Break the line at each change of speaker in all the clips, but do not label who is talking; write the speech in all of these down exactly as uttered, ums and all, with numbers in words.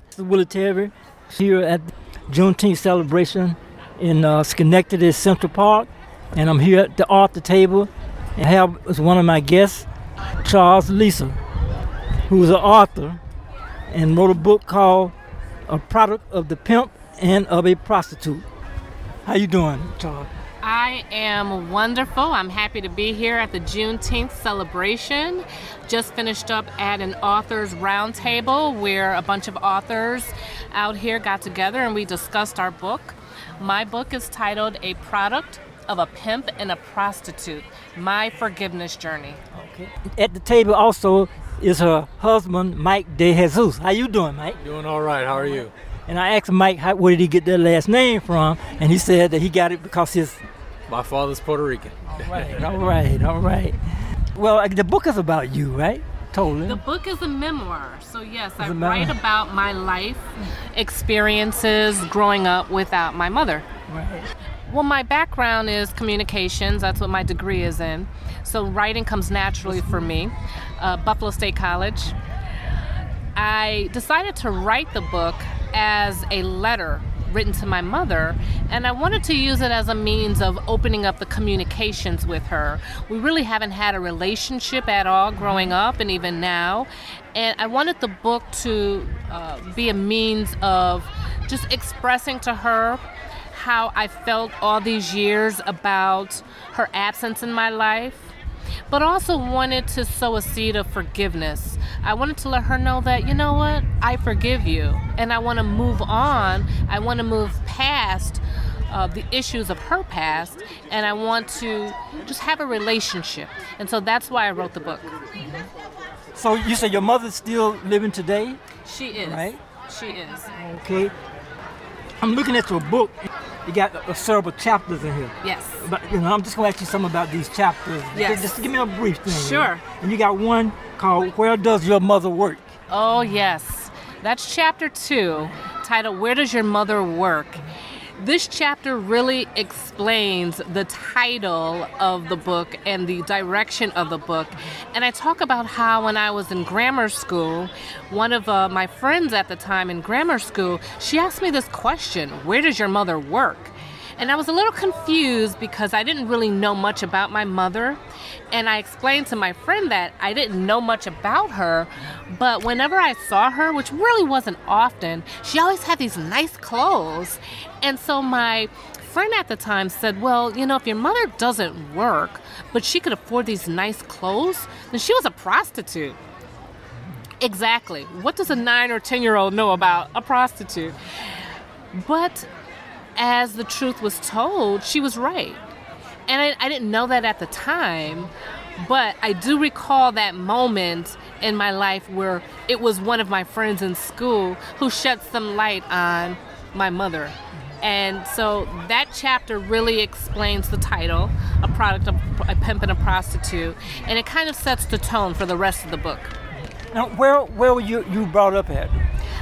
This is Willie Terry here at the Juneteenth celebration in uh, Schenectady Central Park, and I'm here at the author table and I have as one of my guests Charles Lisa, who is an author and wrote a book called A Product of the Pimp and of a Prostitute. How you doing, Charles?
I am wonderful. I'm happy to be here at the Juneteenth celebration. Just finished up at an authors roundtable where a bunch of authors out here got together and we discussed our book. My book is titled A Product of a Pimp and a Prostitute, My Forgiveness Journey.
Okay. At the table also is her husband, Mike DeJesus. How you doing, Mike?
Doing all right. How are you?
And I asked Mike, how, where did he get that last name from? And he said that he got it because his...
My father's Puerto Rican.
All right, all right, all right. Well, the book is about you, right? Totally.
The book is a memoir. So, yes, I write about my life experiences growing up without my mother.
Right.
Well, my background is communications. That's what my degree is in. So writing comes naturally for me. Uh, Buffalo State College. I decided to write the book as a letter written to my mother, and I wanted to use it as a means of opening up the communications with her. We really haven't had a relationship at all growing up and even now, and I wanted the book to uh, be a means of just expressing to her how I felt all these years about her absence in my life, but also wanted to sow a seed of forgiveness. I wanted to let her know that, you know what, I forgive you, and I want to move on. I want to move past uh, the issues of her past, and I want to just have a relationship. And so that's why I wrote the book.
So you say your mother's still living today?
She is.
Right?
She is.
Okay. I'm looking at your book. You got uh, several chapters in here.
Yes.
But you know, I'm just gonna ask you something about these chapters.
Yes.
Just give me a brief thing.
Sure.
And you got one called "Where Does Your Mother Work?"
Oh yes, that's chapter two, titled "Where Does Your Mother Work?" This chapter really explains the title of the book and the direction of the book. And I talk about how when I was in grammar school, one of uh, my friends at the time in grammar school, she asked me this question, where does your mother work? And I was a little confused because I didn't really know much about my mother. And I explained to my friend that I didn't know much about her, but whenever I saw her, which really wasn't often, she always had these nice clothes. And so my friend at the time said, well, you know, if your mother doesn't work, but she could afford these nice clothes, then she was a prostitute. Exactly. What does a nine or ten-year-old know about a prostitute? But as the truth was told, she was right. And I, I didn't know that at the time, but I do recall that moment in my life where it was one of my friends in school who shed some light on my mother. And so that chapter really explains the title, A Product of a Pimp and a Prostitute, and it kind of sets the tone for the rest of the book.
Now, where where were you, you brought up at?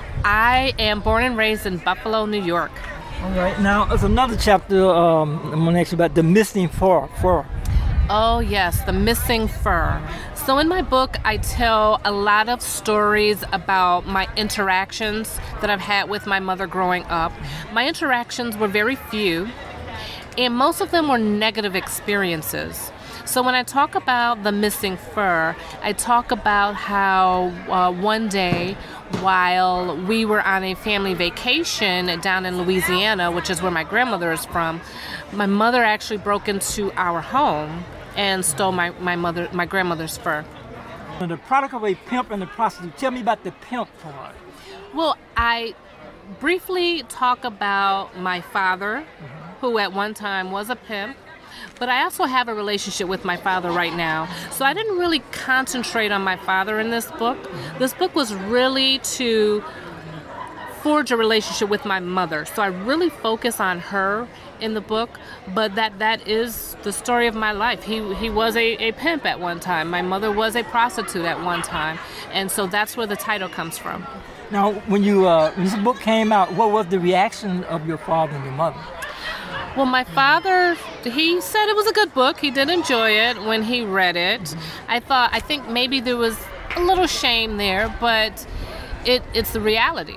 I am born and raised in Buffalo, New York.
All right. Now, there's another chapter um, I'm going to ask you about the missing fur. fur.
Oh, yes, the missing fur. So in my book, I tell a lot of stories about my interactions that I've had with my mother growing up. My interactions were very few, and most of them were negative experiences. So when I talk about the missing fur, I talk about how uh, one day while we were on a family vacation down in Louisiana, which is where my grandmother is from, my mother actually broke into our home and stole my, my mother, my grandmother's fur.
The product of a pimp and a prostitute. Tell me about the pimp part.
Well, I briefly talk about my father, mm-hmm. who at one time was a pimp. But I also have a relationship with my father right now. So I didn't really concentrate on my father in this book. This book was really to forge a relationship with my mother. So I really focus on her in the book, but that that is the story of my life. He he was a, a pimp at one time. My mother was a prostitute at one time. And so that's where the title comes from.
Now, when you uh, when this book came out, what was the reaction of your father and your mother?
Well, my father, he said it was a good book. He did enjoy it when he read it. Mm-hmm. I thought, I think maybe there was a little shame there, but it it's the reality.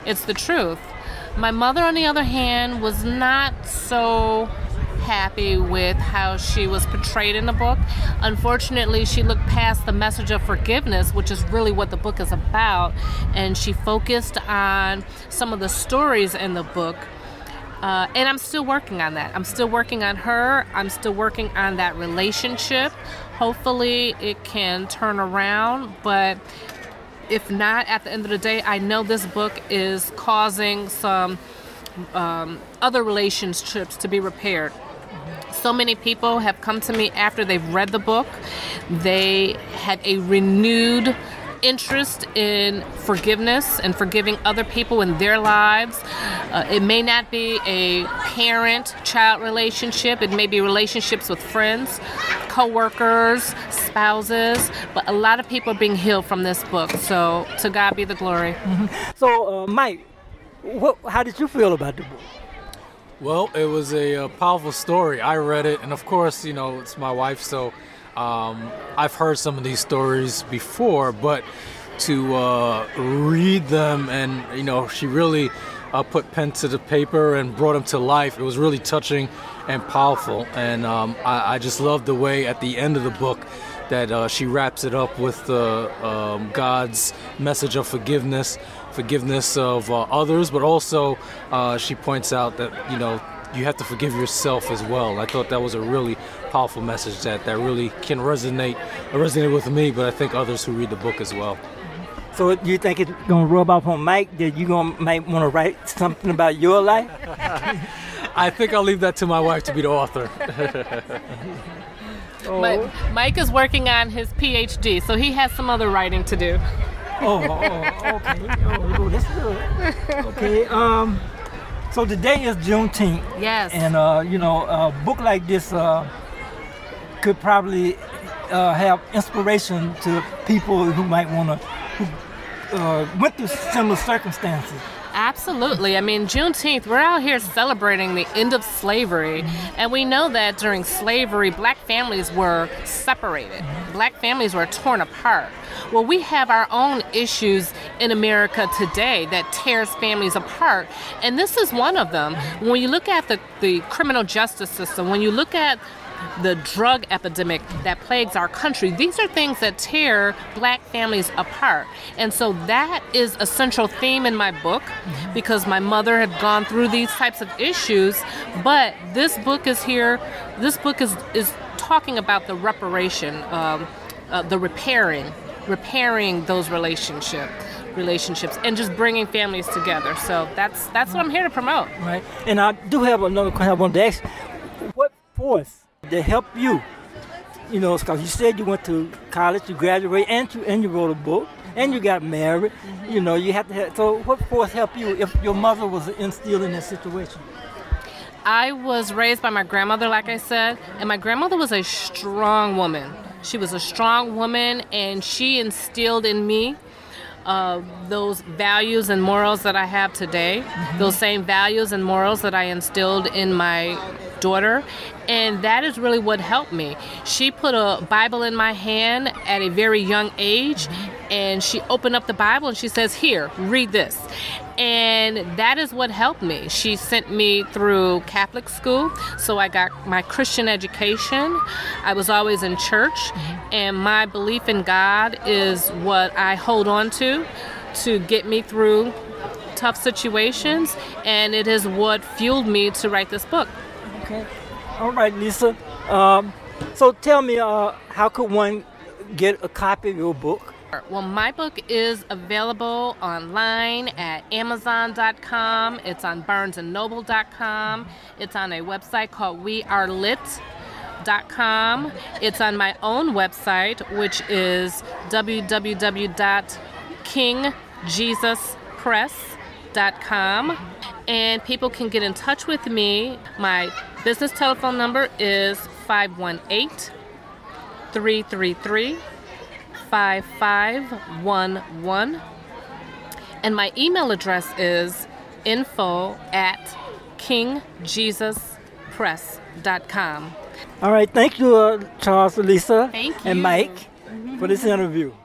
It's the truth. My mother, on the other hand, was not so happy with how she was portrayed in the book. Unfortunately, she looked past the message of forgiveness, which is really what the book is about, and she focused on some of the stories in the book. Uh, and I'm still working on that. I'm still working on her. I'm still working on that relationship. Hopefully it can turn around, but if not, at the end of the day, I know this book is causing some um, other relationships to be repaired. So many people have come to me after they've read the book. They had a renewed interest in forgiveness and forgiving other people in their lives. Uh, it may not be a parent-child relationship. It may be relationships with friends, co-workers, spouses, but a lot of people are being healed from this book. So to God be the glory.
Mm-hmm. So, uh, Mike, what, how did you feel about the book?
Well, it was a, uh powerful story. I read it, and of course, you know, it's my wife, so um, I've heard some of these stories before, but to uh, read them, and, you know, she really uh, put pen to the paper and brought them to life. It was really touching and powerful, and um, I, I just love the way at the end of the book that uh, she wraps it up with uh, um, God's message of forgiveness, forgiveness of uh, others, but also uh, she points out that, you know, you have to forgive yourself as well. I thought that was a really powerful message that, that really can resonate, resonate with me, but I think others who read the book as well.
So you think it's going to rub off on Mike, that you gonna might want to write something about your life?
I think I'll leave that to my wife to be the author.
Oh.
But Mike is working on his P H D, so he has some other writing to do.
Oh, oh, okay. Oh, that's good. Okay. Um. So today is Juneteenth.
Yes.
And uh, you know, a book like this uh, could probably uh, have inspiration to people who might want to, who uh, went through similar circumstances.
Absolutely. I mean, Juneteenth, we're out here celebrating the end of slavery, and we know that during slavery, black families were separated. Black families were torn apart. Well, we have our own issues in America today that tears families apart, and this is one of them. When you look at the, the criminal justice system, when you look at the drug epidemic that plagues our country, these are things that tear black families apart. And so that is a central theme in my book, because my mother had gone through these types of issues. But this book is here, this book is, is talking about the reparation, um, uh, the repairing, repairing those relationship, relationships and just bringing families together. So that's that's what I'm here to promote.
Right. And I do have another question I wanted to ask. What force to help you, you know, because you said you went to college, you graduated, and you and you wrote a book, and you got married. Mm-hmm. You know, you have to have. So, what force helped you if your mother was instilled in that situation?
I was raised by my grandmother, like I said, and my grandmother was a strong woman. She was a strong woman, and she instilled in me Uh, those values and morals that I have today, mm-hmm. those same values and morals that I instilled in my daughter, and that is really what helped me. She put a Bible in my hand at a very young age, and she opened up the Bible and she says, "Here, read this." And that is what helped me. She sent me through Catholic school, so I got my Christian education. I was always in church, and my belief in God is what I hold on to to get me through tough situations, and it is what fueled me to write this book.
Okay. All right, Lisa. Um, so tell me, uh, how could one get a copy of your book?
Well, my book is available online at amazon dot com. It's on barnes and noble dot com. It's on a website called we are lit dot com. It's on my own website, which is w w w dot king jesus press dot com. And people can get in touch with me. My business telephone number is five one eight, three three three, five five one one, and my email address is info at king jesus press dot com.
All right, thank you, uh, Charles, Lisa,
Thank
and
you.
Mike, for this interview.